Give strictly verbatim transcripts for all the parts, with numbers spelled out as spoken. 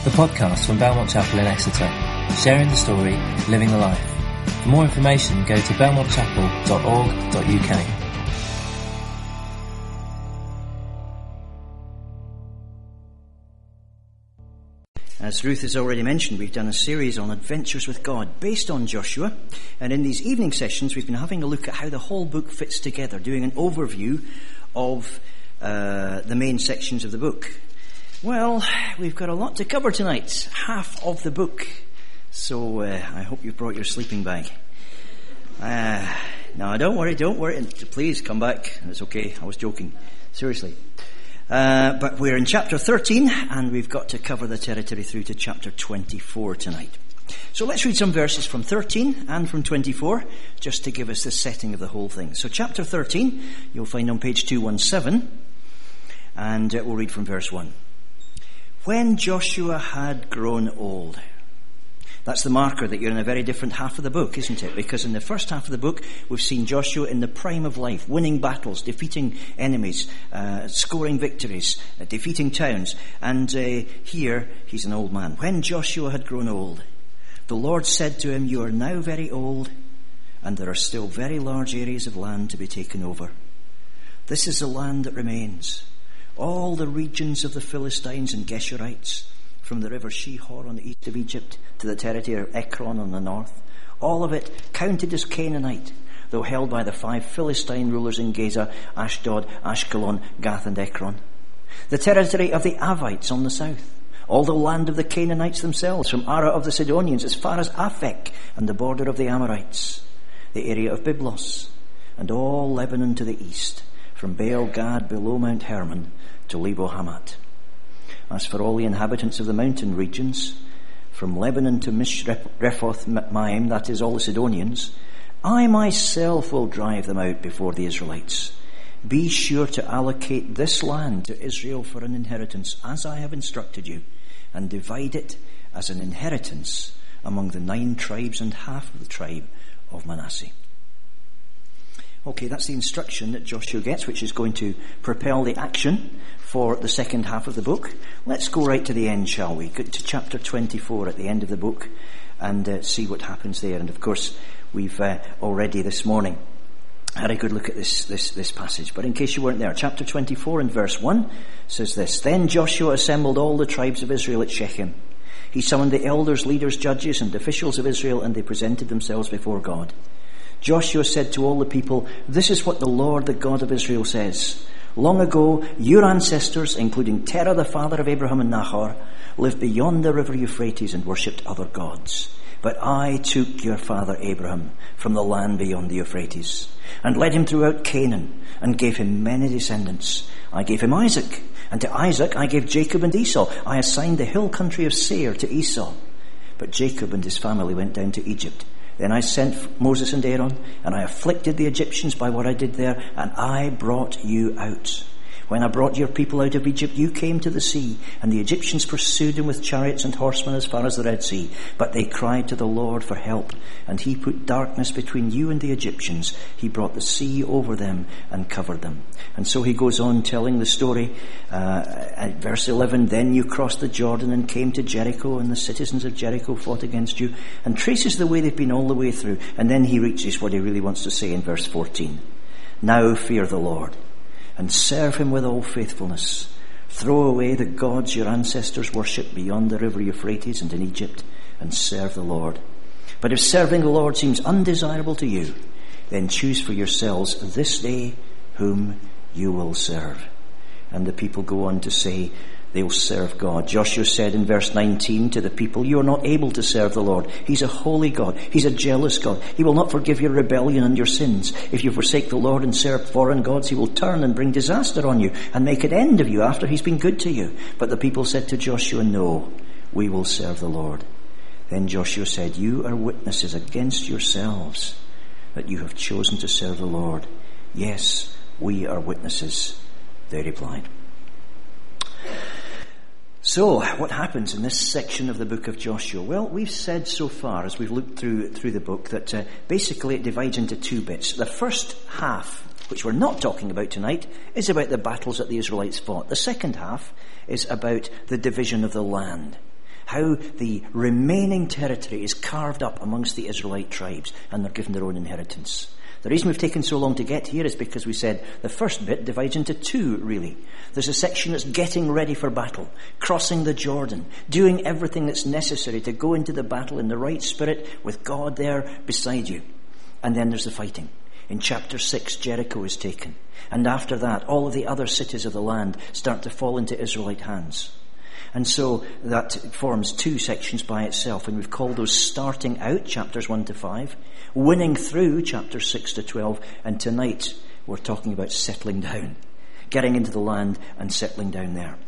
the podcast from Belmont Chapel in Exeter, sharing the story, living the life. For more information, go to belmont chapel dot org dot u k. As Ruth has already mentioned, we've done a series on Adventures with God based on Joshua, and in these evening sessions we've been having a look at how the whole book fits together, doing an overview of uh, the main sections of the book. Well, we've got a lot to cover tonight, half of the book, so uh, I hope you've brought your sleeping bag. Uh, no, don't worry, don't worry, please come back, it's okay, I was joking, seriously. Uh, but we're in chapter thirteen, and we've got to cover the territory through to chapter twenty-four tonight. So let's read some verses from thirteen and from twenty-four, just to give us the setting of the whole thing. So chapter thirteen, you'll find on page two seventeen, and uh, we'll read from verse one. When Joshua had grown old. That's the marker that you're in a very different half of the book, isn't it? Because in the first half of the book, we've seen Joshua in the prime of life, winning battles, defeating enemies, uh, scoring victories, uh, defeating towns. And uh, here, he's an old man. When Joshua had grown old, the Lord said to him, "You are now very old, and there are still very large areas of land to be taken over. This is the land that remains. All the regions of the Philistines and Geshurites, from the river Shihor on the east of Egypt to the territory of Ekron on the north, all of it counted as Canaanite, though held by the five Philistine rulers in Gaza, Ashdod, Ashkelon, Gath and Ekron. The territory of the Avites on the south, all the land of the Canaanites themselves, from Ara of the Sidonians as far as Aphek and the border of the Amorites, the area of Byblos, and all Lebanon to the east, from Baal Gad below Mount Hermon to Lebo Hamat. As for all the inhabitants of the mountain regions, from Lebanon to Mishrephoth Maim, that is all the Sidonians, I myself will drive them out before the Israelites. Be sure to allocate this land to Israel for an inheritance, as I have instructed you, and divide it as an inheritance among the nine tribes and half of the tribe of Manasseh." Okay, that's the instruction that Joshua gets, which is going to propel the action for the second half of the book. Let's go right to the end, shall we? Go to chapter twenty-four at the end of the book and uh, see what happens there. And of course, we've uh, already this morning had a good look at this, this, this passage. But in case you weren't there, chapter twenty-four and verse one says this: "Then Joshua assembled all the tribes of Israel at Shechem. He summoned the elders, leaders, judges, and officials of Israel, and they presented themselves before God. Joshua said to all the people, 'This is what the Lord, the God of Israel, says. Long ago, your ancestors, including Terah, the father of Abraham and Nahor, lived beyond the river Euphrates and worshipped other gods. But I took your father Abraham from the land beyond the Euphrates and led him throughout Canaan and gave him many descendants. I gave him Isaac, and to Isaac I gave Jacob and Esau. I assigned the hill country of Seir to Esau. But Jacob and his family went down to Egypt. Then I sent Moses and Aaron, and I afflicted the Egyptians by what I did there, and I brought you out. When I brought your people out of Egypt, you came to the sea, and the Egyptians pursued them with chariots and horsemen as far as the Red Sea. But they cried to the Lord for help, and he put darkness between you and the Egyptians. He brought the sea over them and covered them." And so he goes on telling the story. Uh, at verse eleven, "Then you crossed the Jordan and came to Jericho, and the citizens of Jericho fought against you," and traces the way they've been all the way through. And then he reaches what he really wants to say in verse fourteen. "Now fear the Lord, and serve him with all faithfulness. Throw away the gods your ancestors worshipped beyond the river Euphrates and in Egypt, and serve the Lord. But if serving the Lord seems undesirable to you, then choose for yourselves this day whom you will serve." And the people go on to say they'll serve God. Joshua said in verse nineteen to the people, "You are not able to serve the Lord. He's a holy God. He's a jealous God. He will not forgive your rebellion and your sins. If you forsake the Lord and serve foreign gods, he will turn and bring disaster on you and make an end of you after he's been good to you." But the people said to Joshua, "No, we will serve the Lord." Then Joshua said, "You are witnesses against yourselves that you have chosen to serve the Lord." "Yes, we are witnesses," they replied. So, what happens in this section of the book of Joshua? Well, we've said so far, as we've looked through through the book, that uh, basically it divides into two bits. The first half, which we're not talking about tonight, is about the battles that the Israelites fought. The second half is about the division of the land. how the remaining territory is carved up amongst the Israelite tribes and they're given their own inheritance. The reason we've taken so long to get here is because we said the first bit divides into two, really. There's a section that's getting ready for battle, crossing the Jordan, doing everything that's necessary to go into the battle in the right spirit with God there beside you. And then there's the fighting. In chapter six, Jericho is taken. And after that, all of the other cities of the land start to fall into Israelite hands. And so that forms two sections by itself. And we've called those starting out, chapters one to five, winning through, chapters six to twelve. And tonight, we're talking about settling down, getting into the land and settling down there.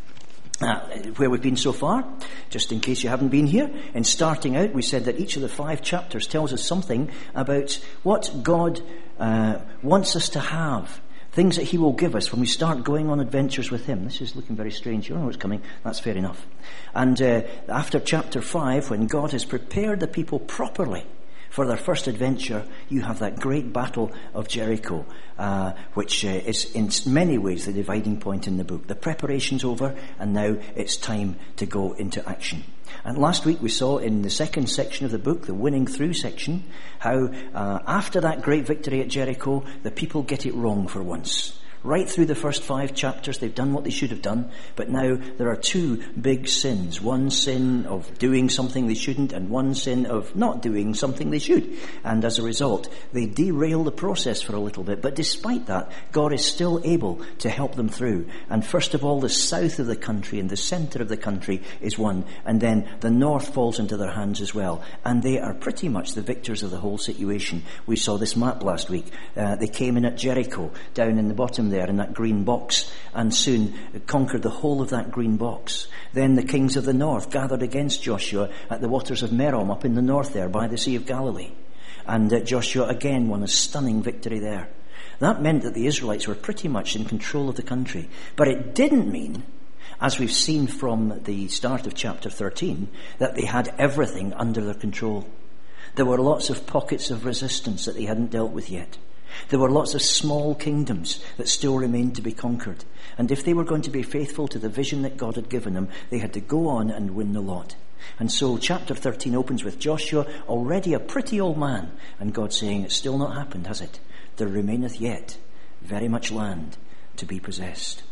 Uh, where we've been so far, just in case you haven't been here, in starting out, we said that each of the five chapters tells us something about what God uh, wants us to have, things that he will give us when we start going on adventures with him. This is looking very strange. You don't know what's coming. That's fair enough. And uh, after chapter five, when God has prepared the people properly for their first adventure, you have that great battle of Jericho, uh, which uh, is in many ways the dividing point in the book. The preparation's over, and now it's time to go into action. And last week we saw in the second section of the book, the winning through section, how uh, after that great victory at Jericho, the people get it wrong for once. Right through the first five chapters, they've done what they should have done, but now there are two big sins. One sin of doing something they shouldn't, and one sin of not doing something they should. And as a result, they derail the process for a little bit. But despite that, God is still able to help them through. And first of all, the south of the country and the centre of the country is won. And then the north falls into their hands as well. And they are pretty much the victors of the whole situation. We saw this map last week. Uh, they came in at Jericho, down in the bottom there in that green box, and soon conquered the whole of that green box. Then the kings of the north gathered against Joshua at the waters of Merom up in the north there by the Sea of Galilee. And uh, Joshua again won a stunning victory there. That meant that the Israelites were pretty much in control of the country. But it didn't mean, as we've seen from the start of chapter thirteen, that they had everything under their control. There were lots of pockets of resistance that they hadn't dealt with yet. There were lots of small kingdoms that still remained to be conquered. And if they were going to be faithful to the vision that God had given them, they had to go on and win the lot. And so chapter thirteen opens with Joshua, already a pretty old man, and God saying, it's still not happened, has it? There remaineth yet very much land to be possessed.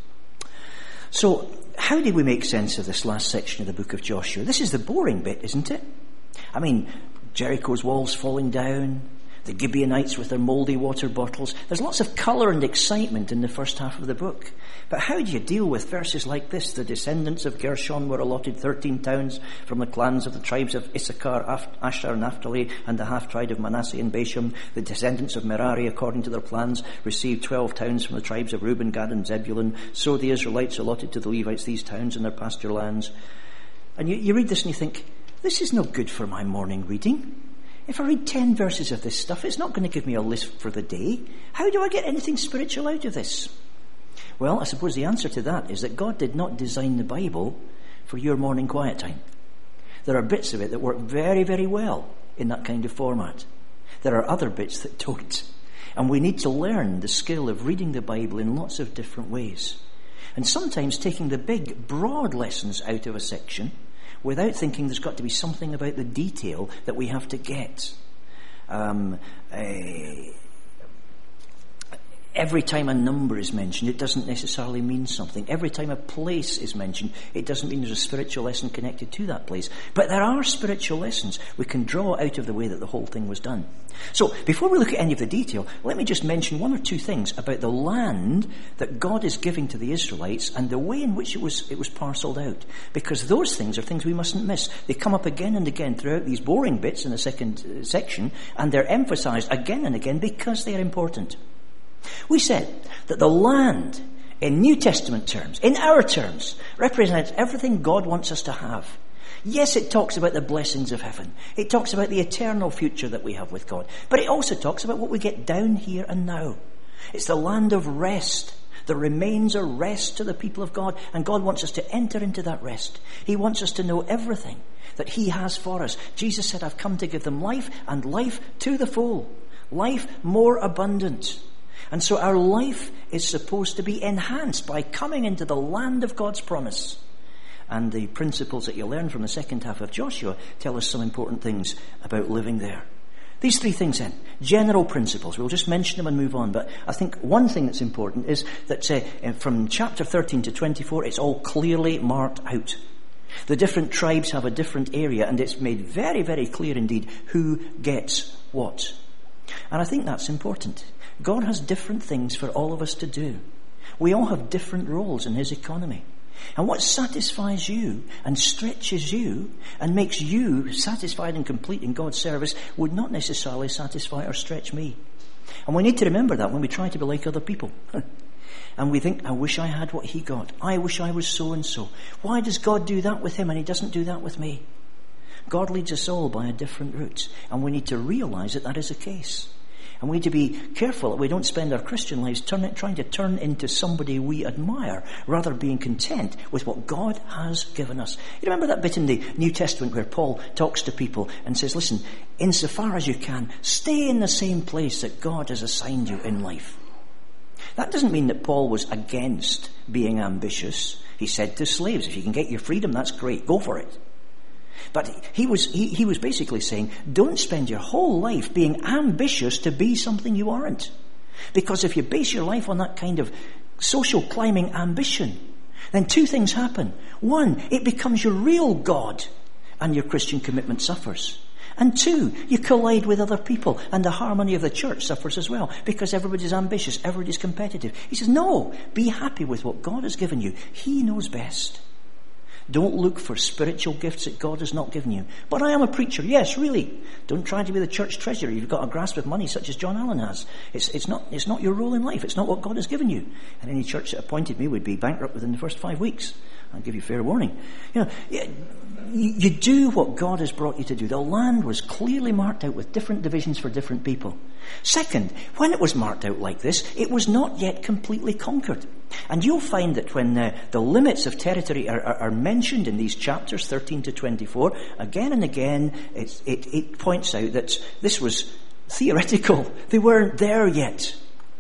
So how do we make sense of this last section of the book of Joshua? This is the boring bit, isn't it? I mean, Jericho's walls falling down, the Gibeonites with their mouldy water bottles. There's lots of colour and excitement in the first half of the book. But how do you deal with verses like this? The descendants of Gershon were allotted thirteen towns from the clans of the tribes of Issachar, Asher, Naphtali, and the half-tribe of Manasseh and Bashan. The descendants of Merari, according to their plans, received twelve towns from the tribes of Reuben, Gad, and Zebulun. So the Israelites allotted to the Levites these towns and their pasture lands. And you, you read this and you think, this is no good for my morning reading. If I read ten verses of this stuff, it's not going to give me a list for the day. How do I get anything spiritual out of this? Well, I suppose the answer to that is that God did not design the Bible for your morning quiet time. There are bits of it that work very, very well in that kind of format. There are other bits that don't. And we need to learn the skill of reading the Bible in lots of different ways. And sometimes taking the big, broad lessons out of a section without thinking there's got to be something about the detail that we have to get. Um, uh, every time a number is mentioned, it doesn't necessarily mean something. Every time a place is mentioned, it doesn't mean there's a spiritual lesson connected to that place. But there are spiritual lessons we can draw out of the way that the whole thing was done. So, before we look at any of the detail, let me just mention one or two things about the land that God is giving to the Israelites and the way in which it was it was parcelled out. Because those things are things we mustn't miss. They come up again and again throughout these boring bits in the second uh, section, and they're emphasised again and again because they are important. We said that the land, in New Testament terms, in our terms, represents everything God wants us to have. Yes, it talks about the blessings of heaven. It talks about the eternal future that we have with God. But it also talks about what we get down here and now. It's the land of rest. There remains a rest to the people of God, and God wants us to enter into that rest. He wants us to know everything that He has for us. Jesus said, I've come to give them life, and life to the full. Life more abundant. And so our life is supposed to be enhanced by coming into the land of God's promise. And the principles that you learn from the second half of Joshua tell us some important things about living there. These three things then, general principles. We'll just mention them and move on. But I think one thing that's important is that uh, from chapter thirteen to twenty-four, it's all clearly marked out. The different tribes have a different area, and it's made very, very clear indeed who gets what. And I think that's important. God has different things for all of us to do. We all have different roles in his economy. And what satisfies you and stretches you and makes you satisfied and complete in God's service would not necessarily satisfy or stretch me. And we need to remember that when we try to be like other people. And we think, I wish I had what he got. I wish I was so and so. Why does God do that with him and he doesn't do that with me? God leads us all by a different route. And we need to realize that that is the case. And we need to be careful that we don't spend our Christian lives turn, trying to turn into somebody we admire, rather being content with what God has given us. You remember that bit in the New Testament where Paul talks to people and says, listen, insofar as you can, stay in the same place that God has assigned you in life. That doesn't mean that Paul was against being ambitious. He said to slaves, if you can get your freedom, that's great, go for it. But he was he, he was basically saying, don't spend your whole life being ambitious to be something you aren't. Because if you base your life on that kind of social climbing ambition, then two things happen. One, it becomes your real God, and your Christian commitment suffers. And two, you collide with other people, and the harmony of the church suffers as well, because everybody's ambitious, everybody's competitive. He says, no, be happy with what God has given you. He knows best. Don't look for spiritual gifts that God has not given you. But I am a preacher. Yes, really. Don't try to be the church treasurer. You've got a grasp of money such as John Allen has. It's, it's not, it's not your role in life. It's not what God has given you. And any church that appointed me would be bankrupt within the first five weeks. I'll give you fair warning. You know, you, you do what God has brought you to do. The land was clearly marked out with different divisions for different people. Second, when it was marked out like this, it was not yet completely conquered. And you'll find that when uh, the limits of territory are, are, are mentioned in these chapters, thirteen to twenty-four, again and again, it, it, it points out that this was theoretical. They weren't there yet.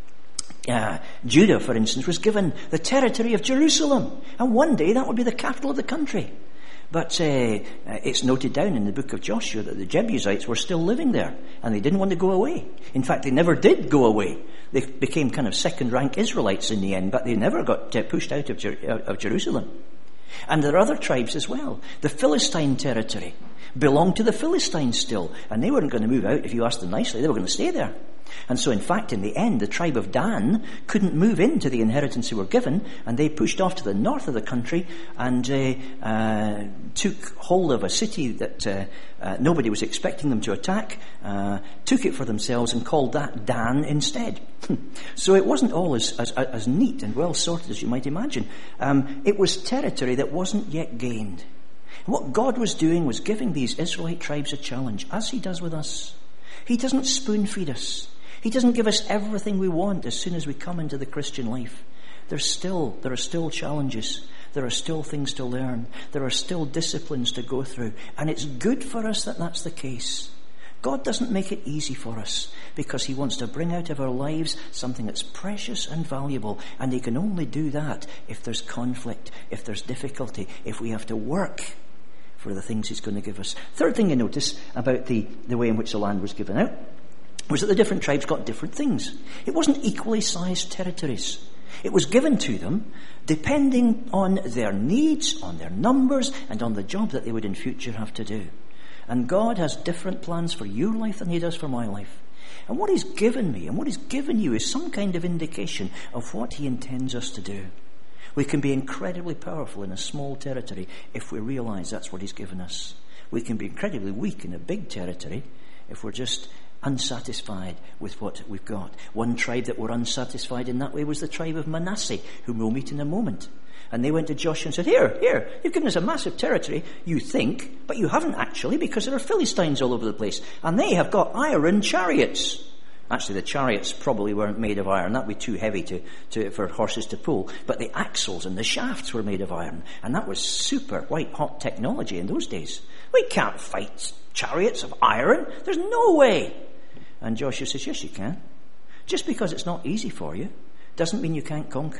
Uh, Judah, for instance, was given the territory of Jerusalem. And one day that would be the capital of the country. But uh, it's noted down in the book of Joshua that the Jebusites were still living there, and they didn't want to go away. In fact, they never did go away. They became kind of second-rank Israelites in the end, but they never got uh, pushed out of, Jer- of Jerusalem. And there are other tribes as well. The Philistine territory belonged to the Philistines still, and they weren't going to move out if you asked them nicely. They were going to stay there. And so, in fact, in the end, the tribe of Dan couldn't move into the inheritance they were given, and they pushed off to the north of the country and uh, uh, took hold of a city that uh, uh, nobody was expecting them to attack, uh, took it for themselves and called that Dan instead. So it wasn't all as, as, as neat and well sorted as you might imagine. Um, it was territory that wasn't yet gained. And what God was doing was giving these Israelite tribes a challenge, as he does with us. He doesn't spoon feed us. He doesn't give us everything we want as soon as we come into the Christian life. There's still, there are still challenges. There are still things to learn. There are still disciplines to go through. And it's good for us that that's the case. God doesn't make it easy for us because he wants to bring out of our lives something that's precious and valuable. And he can only do that if there's conflict, if there's difficulty, if we have to work for the things he's going to give us. Third thing you notice about the, the way in which the land was given out was that the different tribes got different things. It wasn't equally sized territories. It was given to them depending on their needs, on their numbers, and on the job that they would in future have to do. And God has different plans for your life than he does for my life. And what he's given me and what he's given you is some kind of indication of what he intends us to do. We can be incredibly powerful in a small territory if we realize that's what he's given us. We can be incredibly weak in a big territory if we're just unsatisfied with what we've got. One tribe that were unsatisfied in that way was the tribe of Manasseh, whom we'll meet in a moment. And they went to Joshua and said, here, here, you've given us a massive territory, you think, but you haven't actually, because there are Philistines all over the place. And they have got iron chariots. Actually, the chariots probably weren't made of iron. That would be too heavy to, to, for horses to pull. But the axles and the shafts were made of iron. And that was super white-hot technology in those days. We can't fight chariots of iron. There's no way. And Joshua says, yes, you can. Just because it's not easy for you doesn't mean you can't conquer.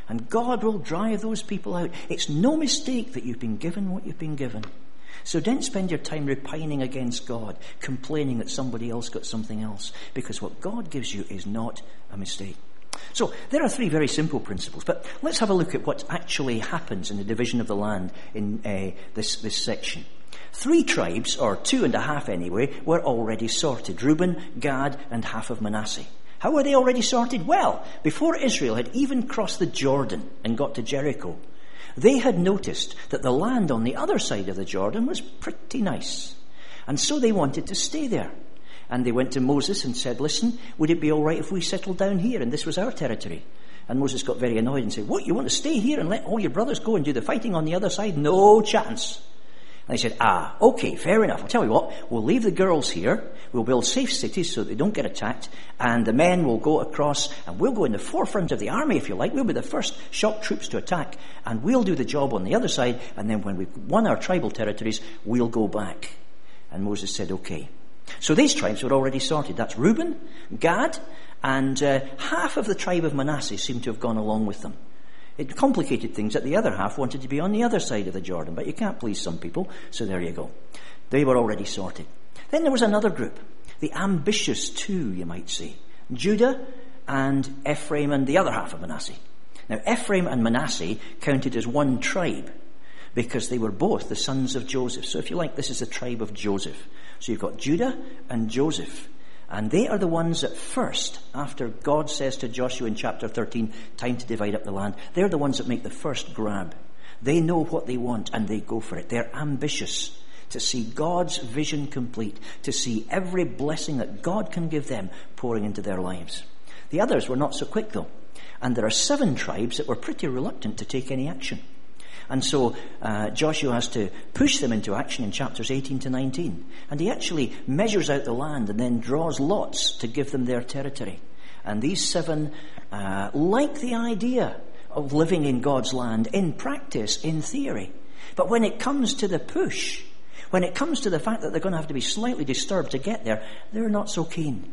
And God will drive those people out. It's no mistake that you've been given what you've been given. So don't spend your time repining against God, complaining that somebody else got something else, because what God gives you is not a mistake. So there are three very simple principles, but let's have a look at what actually happens in the division of the land in uh, this, this section. Three tribes, or two and a half anyway, were already sorted. Reuben, Gad, and half of Manasseh. How were they already sorted? Well, before Israel had even crossed the Jordan and got to Jericho, they had noticed that the land on the other side of the Jordan was pretty nice. And so they wanted to stay there. And they went to Moses and said, listen, would it be all right if we settled down here? And this was our territory. And Moses got very annoyed and said, what, you want to stay here and let all your brothers go and do the fighting on the other side? No chance. And they said, ah, okay, fair enough. I'll tell you what, we'll leave the girls here. We'll build safe cities so they don't get attacked. And the men will go across and we'll go in the forefront of the army, if you like. We'll be the first shock troops to attack. And we'll do the job on the other side. And then when we've won our tribal territories, we'll go back. And Moses said, okay. So these tribes were already sorted. That's Reuben, Gad, and uh, half of the tribe of Manasseh seemed to have gone along with them. It complicated things that the other half wanted to be on the other side of the Jordan, but you can't please some people, so there you go. They were already sorted. Then there was another group, the ambitious two, you might say. Judah and Ephraim and the other half of Manasseh. Now, Ephraim and Manasseh counted as one tribe because they were both the sons of Joseph. So if you like, this is the tribe of Joseph. So you've got Judah and Joseph. And they are the ones that first, after God says to Joshua in chapter thirteen, time to divide up the land, they're the ones that make the first grab. They know what they want and they go for it. They're ambitious to see God's vision complete, to see every blessing that God can give them pouring into their lives. The others were not so quick though. And there are seven tribes that were pretty reluctant to take any action. And so uh, Joshua has to push them into action in chapters eighteen to nineteen. And he actually measures out the land and then draws lots to give them their territory. And these seven uh, like the idea of living in God's land in practice, in theory. But when it comes to the push, when it comes to the fact that they're going to have to be slightly disturbed to get there, they're not so keen.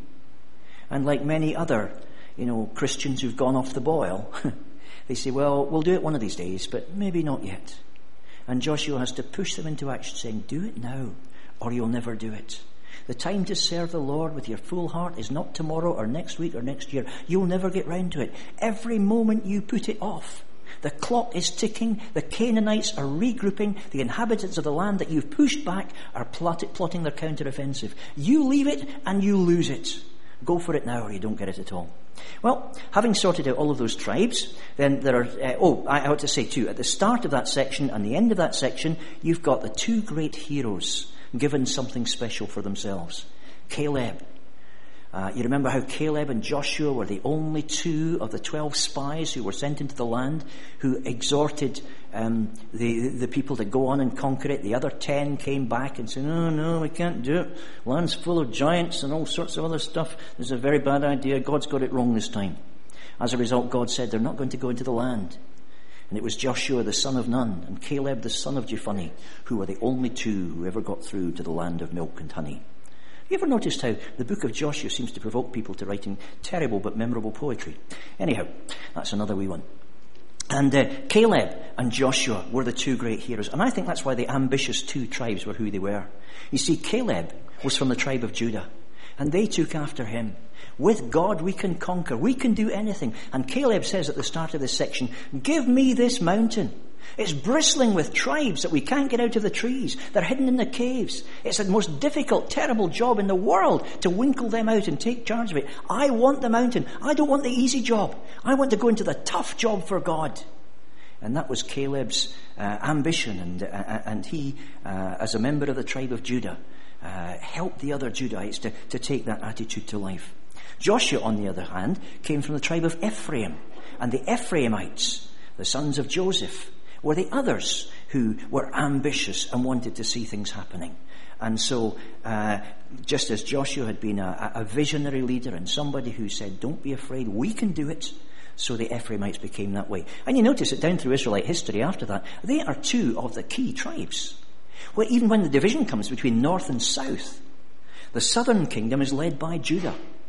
And like many other, you know, Christians who've gone off the boil, they say, well, we'll do it one of these days, but maybe not yet. And Joshua has to push them into action, saying, do it now, or you'll never do it. The time to serve the Lord with your full heart is not tomorrow or next week or next year. You'll never get round to it. Every moment you put it off, the clock is ticking, the Canaanites are regrouping, the inhabitants of the land that you've pushed back are plot- plotting their counter-offensive. You leave it and you lose it. Go for it now or you don't get it at all. Well, having sorted out all of those tribes, then there are, uh, oh, I ought to say too, at the start of that section and the end of that section, you've got the two great heroes given something special for themselves. Caleb. Uh, you remember how Caleb and Joshua were the only two of the twelve spies who were sent into the land, who exhorted um, the the people to go on and conquer it. The other ten came back and said, no, no, we can't do it. Land's full of giants and all sorts of other stuff. This is a very bad idea. God's got it wrong this time. As a result, God said they're not going to go into the land. And it was Joshua the son of Nun and Caleb the son of Jephunneh who were the only two who ever got through to the land of milk and honey. You ever noticed how the book of Joshua seems to provoke people to writing terrible but memorable poetry? Anyhow, that's another wee one. And uh, Caleb and Joshua were the two great heroes. And I think that's why the ambitious two tribes were who they were. You see, Caleb was from the tribe of Judah. And they took after him. With God we can conquer. We can do anything. And Caleb says at the start of this section, give me this mountain. It's bristling with tribes that we can't get out of the trees. They're hidden in the caves. It's the most difficult, terrible job in the world to winkle them out and take charge of it. I want the mountain. I don't want the easy job. I want to go into the tough job for God. And that was Caleb's uh, ambition. And, uh, and he, uh, as a member of the tribe of Judah, uh, helped the other Judahites to, to take that attitude to life. Joshua, on the other hand, came from the tribe of Ephraim. And the Ephraimites, the sons of Joseph, were the others who were ambitious and wanted to see things happening. And so, uh, just as Joshua had been a, a visionary leader and somebody who said, don't be afraid, we can do it, so the Ephraimites became that way. And you notice that down through Israelite history after that, they are two of the key tribes. Well, even when the division comes between north and south, the southern kingdom is led by Judah.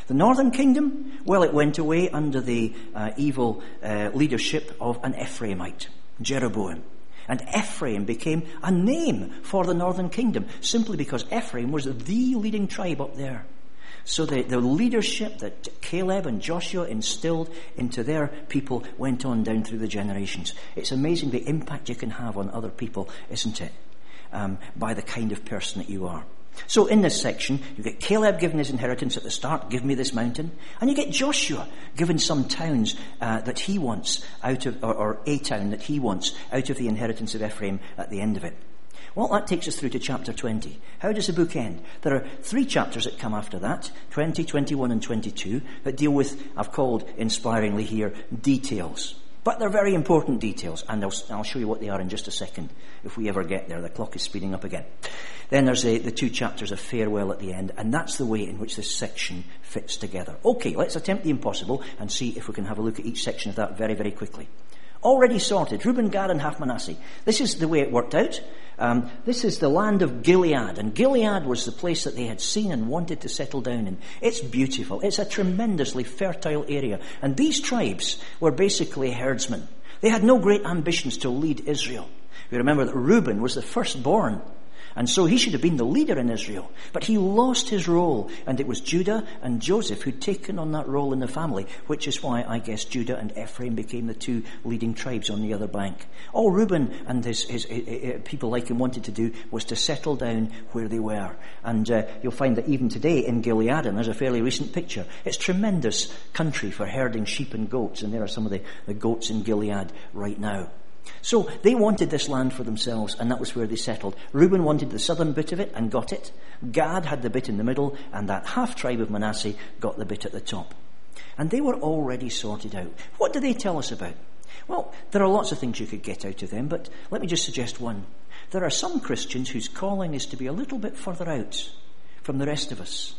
The northern kingdom, well, it went away under the uh, evil uh, leadership of an Ephraimite, Jeroboam. And Ephraim became a name for the northern kingdom, simply because Ephraim was the leading tribe up there. So the, the leadership that Caleb and Joshua instilled into their people went on down through the generations. It's amazing the impact you can have on other people, isn't it? Um, by the kind of person that you are. So in this section, you get Caleb given his inheritance at the start, give me this mountain. And you get Joshua given some towns uh, that he wants out of, or, or a town that he wants out of the inheritance of Ephraim at the end of it. Well, that takes us through to chapter twenty. How does the book end? There are three chapters that come after that, twenty, twenty-one and twenty-two, that deal with, I've called inspiringly here, details. But they're very important details, and I'll, I'll show you what they are in just a second, if we ever get there. The clock is speeding up again. Then there's a, the two chapters of farewell at the end, and that's the way in which this section fits together. Okay, let's attempt the impossible and see if we can have a look at each section of that very, very quickly. Already sorted, Reuben, Gad and half Manasseh. This is the way it worked out. Um, this is the land of Gilead, and Gilead was the place that they had seen and wanted to settle down in. It's beautiful. It's a tremendously fertile area. And these tribes were basically herdsmen. They had no great ambitions to lead Israel. We remember that Reuben was the firstborn, and so he should have been the leader in Israel. But he lost his role, and it was Judah and Joseph who'd taken on that role in the family, which is why I guess Judah and Ephraim became the two leading tribes on the other bank. All Reuben and his, his, his, his people like him wanted to do was to settle down where they were. And uh, you'll find that even today in Gilead, and there's a fairly recent picture, it's tremendous country for herding sheep and goats, and there are some of the, the goats in Gilead right now. So they wanted this land for themselves, and that was where they settled. Reuben wanted the southern bit of it and got it. Gad had the bit in the middle, and that half tribe of Manasseh got the bit at the top. And they were already sorted out. What do they tell us about? Well, there are lots of things you could get out of them, but let me just suggest one. There are some Christians whose calling is to be a little bit further out from the rest of us.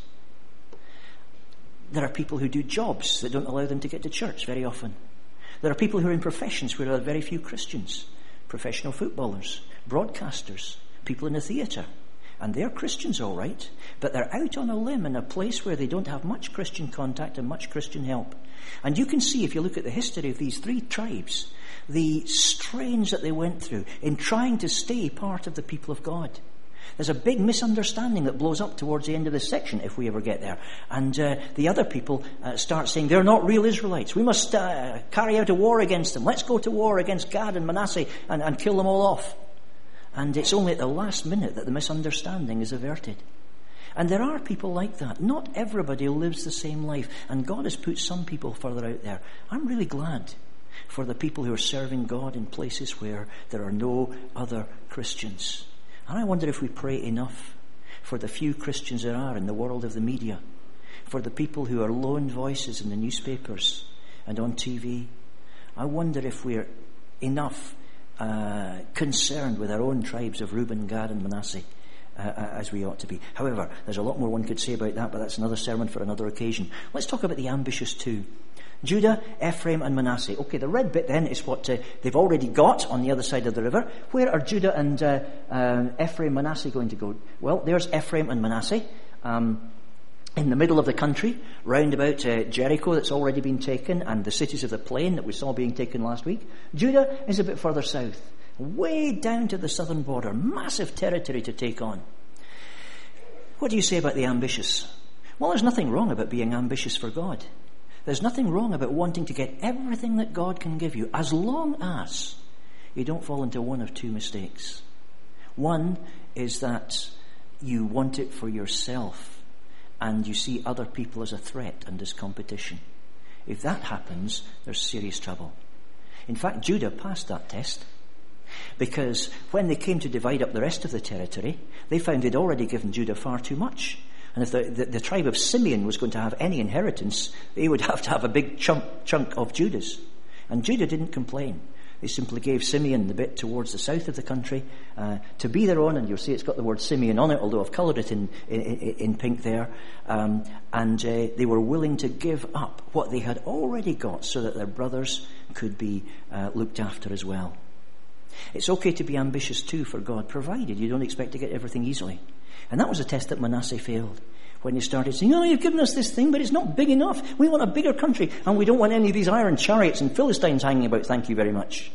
There are people who do jobs that don't allow them to get to church very often. There are people who are in professions where there are very few Christians. Professional footballers, broadcasters, people in the theatre. And they're Christians, all right, but they're out on a limb in a place where they don't have much Christian contact and much Christian help. And you can see, if you look at the history of these three tribes, the strains that they went through in trying to stay part of the people of God. There's a big misunderstanding that blows up towards the end of this section, if we ever get there. And uh, the other people uh, start saying, they're not real Israelites. We must uh, carry out a war against them. Let's go to war against Gad and Manasseh and, and kill them all off. And it's only at the last minute that the misunderstanding is averted. And there are people like that. Not everybody lives the same life. And God has put some people further out there. I'm really glad for the people who are serving God in places where there are no other Christians. And I wonder if we pray enough for the few Christians there are in the world of the media, for the people who are lone voices in the newspapers and on T V. I wonder if we're enough uh, concerned with our own tribes of Reuben, Gad and Manasseh uh, as we ought to be. However, there's a lot more one could say about that, but that's another sermon for another occasion. Let's talk about the ambitious too. Judah, Ephraim and Manasseh. Okay, the red bit then is what uh, they've already got on the other side of the river. Where are Judah and uh, uh, Ephraim, Manasseh going to go? Well, there's Ephraim and Manasseh um, in the middle of the country, round about uh, Jericho that's already been taken, and the cities of the plain that we saw being taken last week. Judah is a bit further south, way down to the southern border. Massive territory to take on. What do you say about the ambitious? Well, there's nothing wrong about being ambitious for God. There's nothing wrong about wanting to get everything that God can give you, as long as you don't fall into one of two mistakes. One is that you want it for yourself and you see other people as a threat and as competition. If that happens, there's serious trouble. In fact, Judah passed that test, because when they came to divide up the rest of the territory, they found they'd already given Judah far too much. And if the, the, the tribe of Simeon was going to have any inheritance, they would have to have a big chunk, chunk of Judah's. And Judah didn't complain. They simply gave Simeon the bit towards the south of the country uh, to be their own, and you'll see it's got the word Simeon on it, although I've coloured it in, in, in pink there. Um, and uh, they were willing to give up what they had already got so that their brothers could be uh, looked after as well. It's okay to be ambitious too for God, provided you don't expect to get everything easily. And that was a test that Manasseh failed. When he started saying, oh, you've given us this thing, but it's not big enough. We want a bigger country, and we don't want any of these iron chariots and Philistines hanging about, thank you very much.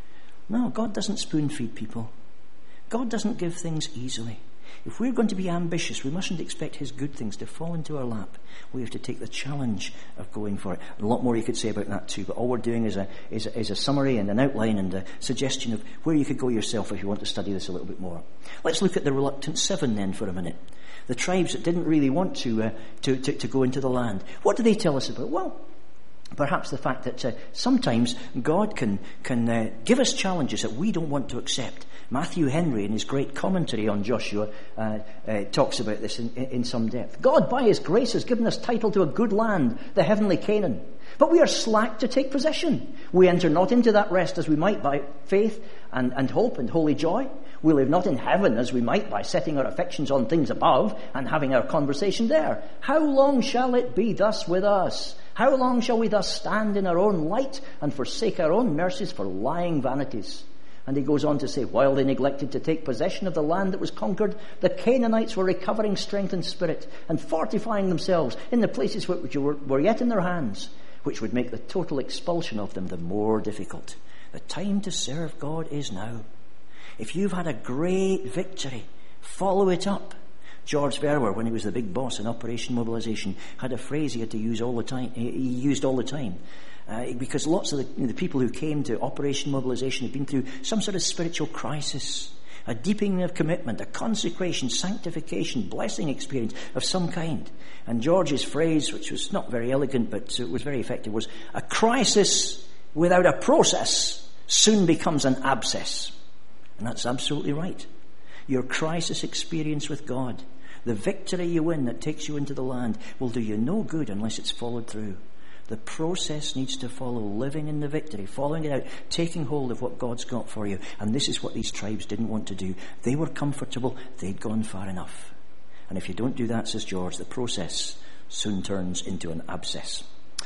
No, God doesn't spoon feed people. God doesn't give things easily. If we're going to be ambitious, we mustn't expect his good things to fall into our lap. We have to take the challenge of going for it. A lot more you could say about that too, but all we're doing is a, is a, is a summary and an outline and a suggestion of where you could go yourself if you want to study this a little bit more. Let's look at the reluctant seven then for a minute. The tribes that didn't really want to, uh, to, to, to go into the land. What do they tell us about? Well, perhaps the fact that uh, sometimes God can, can uh, give us challenges that we don't want to accept. Matthew Henry, in his great commentary on Joshua, uh, uh, talks about this in, in some depth. God, by his grace, has given us title to a good land, the heavenly Canaan. But we are slack to take possession. We enter not into that rest as we might by faith and, and hope and holy joy. We live not in heaven as we might by setting our affections on things above and having our conversation there. How long shall it be thus with us? How long shall we thus stand in our own light and forsake our own mercies for lying vanities? And he goes on to say, while they neglected to take possession of the land that was conquered, the Canaanites were recovering strength and spirit and fortifying themselves in the places which were, were yet in their hands, which would make the total expulsion of them the more difficult. The time to serve God is now. If you've had a great victory, follow it up. George Verwer, when he was the big boss in Operation Mobilization, had a phrase he had to use all the time. He used all the time. Uh, because lots of the, you know, the people who came to Operation Mobilization had been through some sort of spiritual crisis, a deepening of commitment, a consecration, sanctification, blessing experience of some kind. And George's phrase, which was not very elegant but it was very effective, was, a crisis without a process soon becomes an abscess. And that's absolutely right. Your crisis experience with God, the victory you win that takes you into the land, will do you no good unless it's followed through. The process needs to follow, living in the victory, following it out, taking hold of what God's got for you. And this is what these tribes didn't want to do. They were comfortable. They'd gone far enough. And if you don't do that, says George, the process soon turns into an abscess.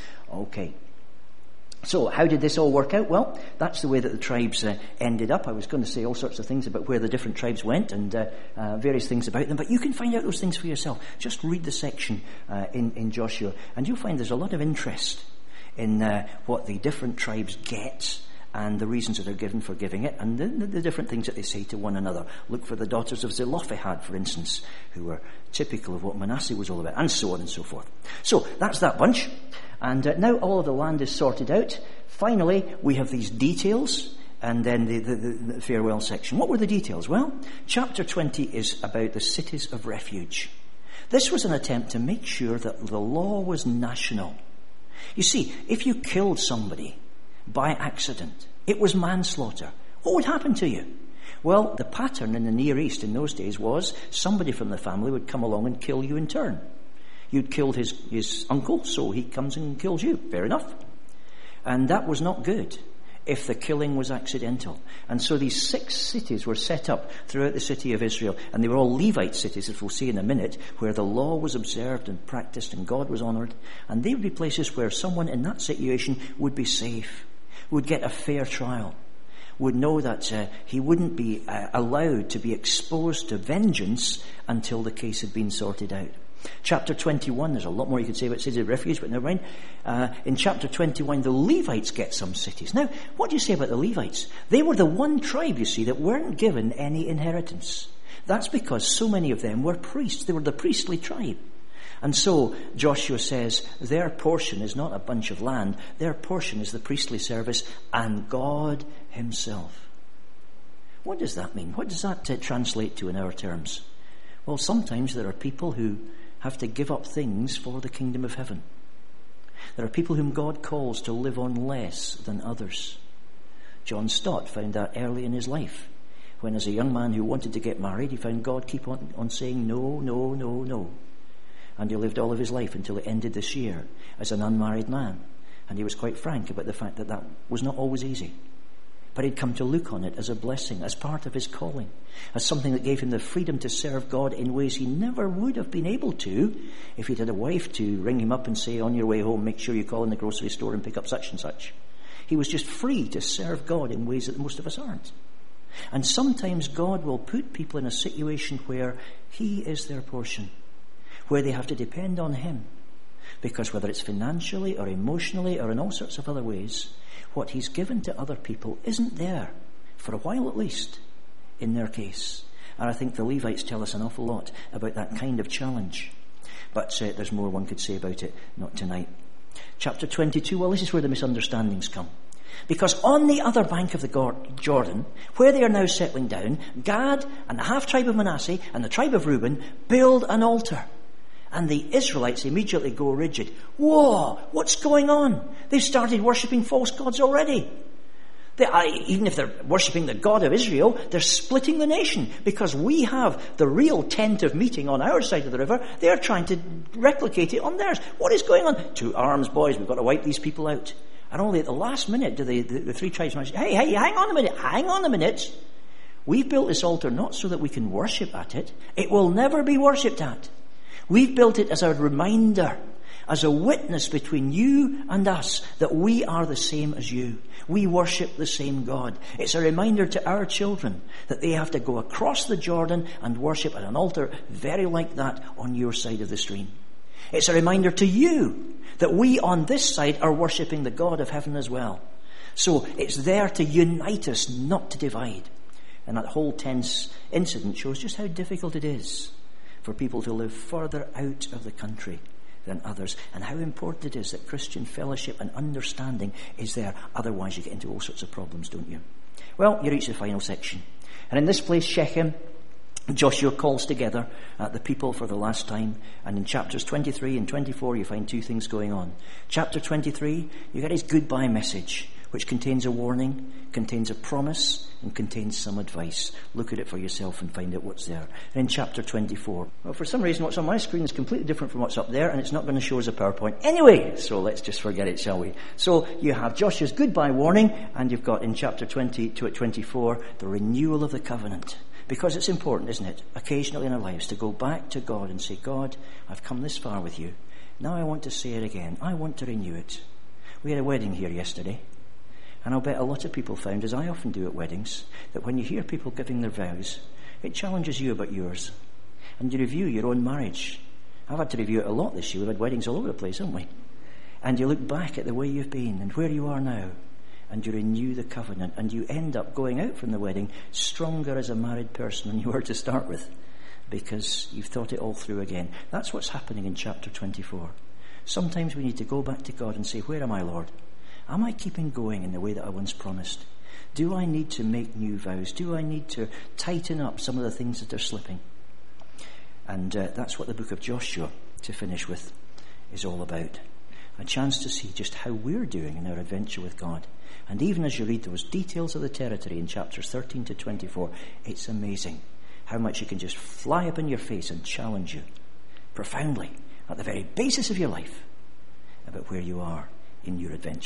Okay. So, how did this all work out? Well, that's the way that the tribes uh, ended up. I was going to say all sorts of things about where the different tribes went and uh, uh, various things about them, but you can find out those things for yourself. Just read the section uh, in, in Joshua, and you'll find there's a lot of interest in uh, what the different tribes get and the reasons that they're given for giving it, and the, the, the different things that they say to one another. Look for the daughters of Zelophehad, for instance, who were typical of what Manasseh was all about, and so on and so forth. So, that's that bunch. And uh, now all of the land is sorted out. Finally, we have these details, and then the, the, the farewell section. What were the details? Well, chapter twenty is about the cities of refuge. This was an attempt to make sure that the law was national. You see, if you killed somebody by accident, it was manslaughter. What would happen to you? Well, the pattern in the Near East in those days was somebody from the family would come along and kill you in turn. You'd killed his, his uncle, so he comes and kills you. Fair enough. And that was not good if the killing was accidental. And so these six cities were set up throughout the city of Israel, and they were all Levite cities, as we'll see in a minute, where the law was observed and practiced and God was honoured. And they would be places where someone in that situation would be safe, would get a fair trial, would know that uh, he wouldn't be uh, allowed to be exposed to vengeance until the case had been sorted out. Chapter twenty-one, there's a lot more you could say about cities of refuge, but never mind. Uh, in chapter twenty-one, the Levites get some cities. Now, what do you say about the Levites? They were the one tribe, you see, that weren't given any inheritance. That's because so many of them were priests. They were the priestly tribe. And so, Joshua says, their portion is not a bunch of land. Their portion is the priestly service and God himself. What does that mean? What does that uh, translate to in our terms? Well, sometimes there are people who have to give up things for the kingdom of heaven. There are people whom God calls to live on less than others. John Stott found that early in his life, when as a young man who wanted to get married, he found God keep on, on saying no, no, no, no. And he lived all of his life until it ended this year as an unmarried man. And he was quite frank about the fact that that was not always easy. But he'd come to look on it as a blessing, as part of his calling, as something that gave him the freedom to serve God in ways he never would have been able to if he'd had a wife to ring him up and say, on your way home, make sure you call in the grocery store and pick up such and such. He was just free to serve God in ways that most of us aren't. And sometimes God will put people in a situation where he is their portion, where they have to depend on him. Because whether it's financially or emotionally or in all sorts of other ways, what he's given to other people isn't there, for a while at least, in their case. And I think the Levites tell us an awful lot about that kind of challenge. But uh, there's more one could say about it, not tonight. Chapter twenty-two, well, this is where the misunderstandings come. Because on the other bank of the Jordan, where they are now settling down, Gad and the half-tribe of Manasseh and the tribe of Reuben build an altar. And the Israelites immediately go rigid. Whoa, what's going on? They've started worshipping false gods already. They, uh, even if they're worshipping the God of Israel, they're splitting the nation. Because we have the real tent of meeting on our side of the river, they're trying to replicate it on theirs. What is going on? To arms, boys, we've got to wipe these people out. And only at the last minute do they, the, the three tribes say, hey, hey, hang on a minute, hang on a minute. We've built this altar not so that we can worship at it. It will never be worshipped at. We've built it as a reminder, as a witness between you and us that we are the same as you. We worship the same God. It's a reminder to our children that they have to go across the Jordan and worship at an altar very like that on your side of the stream. It's a reminder to you that we on this side are worshipping the God of heaven as well. So it's there to unite us, not to divide. And that whole tense incident shows just how difficult it is for people to live further out of the country than others, and how important it is that Christian fellowship and understanding is there. Otherwise you get into all sorts of problems, don't you? Well, you reach the final section. And in this place, Shechem, Joshua calls together uh, the people for the last time. And in chapters twenty-three and twenty-four, you find two things going on. Chapter twenty-three, you get his goodbye message, which contains a warning, contains a promise, and contains some advice. Look at it for yourself and find out what's there. And in chapter twenty-four, well, for some reason what's on my screen is completely different from what's up there, and it's not going to show as a PowerPoint anyway, so let's just forget it, shall we? So you have Joshua's goodbye warning, and you've got in chapter twenty to twenty-four the renewal of the covenant. Because it's important, isn't it, occasionally in our lives to go back to God and say, God, I've come this far with you. Now I want to say it again. I want to renew it. We had a wedding here yesterday. And I'll bet a lot of people found, as I often do at weddings, that when you hear people giving their vows, it challenges you about yours. And you review your own marriage. I've had to review it a lot this year. We've had weddings all over the place, haven't we? And you look back at the way you've been and where you are now, and you renew the covenant, and you end up going out from the wedding stronger as a married person than you were to start with, because you've thought it all through again. That's what's happening in chapter twenty-four. Sometimes we need to go back to God and say, where am I, Lord? Am I keeping going in the way that I once promised? Do I need to make new vows? Do I need to tighten up some of the things that are slipping? And uh, that's what the book of Joshua, to finish with, is all about. A chance to see just how we're doing in our adventure with God. And even as you read those details of the territory in chapters thirteen to twenty-four, it's amazing how much it can just fly up in your face and challenge you profoundly at the very basis of your life about where you are in your adventure.